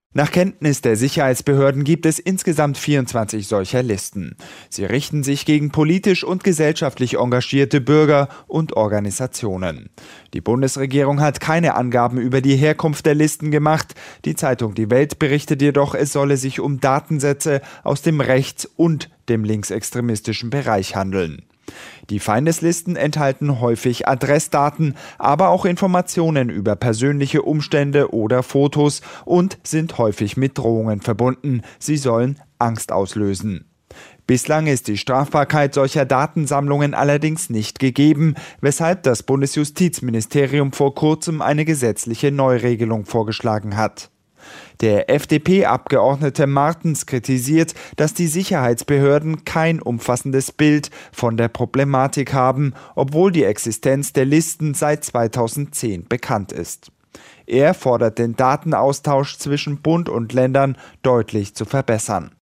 Nach Kenntnis der Sicherheitsbehörden gibt es insgesamt 24 solcher Listen. Sie richten sich gegen politisch und gesellschaftlich engagierte Bürger und Organisationen. Die Bundesregierung hat keine Angaben über die Herkunft der Listen gemacht. Die Zeitung Die Welt berichtet jedoch, es solle sich um Datensätze aus dem rechts- und dem linksextremistischen Bereich handeln. Die Feindeslisten enthalten häufig Adressdaten, aber auch Informationen über persönliche Umstände oder Fotos und sind häufig mit Drohungen verbunden. Sie sollen Angst auslösen. Bislang ist die Strafbarkeit solcher Datensammlungen allerdings nicht gegeben, weshalb das Bundesjustizministerium vor kurzem eine gesetzliche Neuregelung vorgeschlagen hat. Der FDP-Abgeordnete Martens kritisiert, dass die Sicherheitsbehörden kein umfassendes Bild von der Problematik haben, obwohl die Existenz der Listen seit 2010 bekannt ist. Er fordert den Datenaustausch zwischen Bund und Ländern deutlich zu verbessern.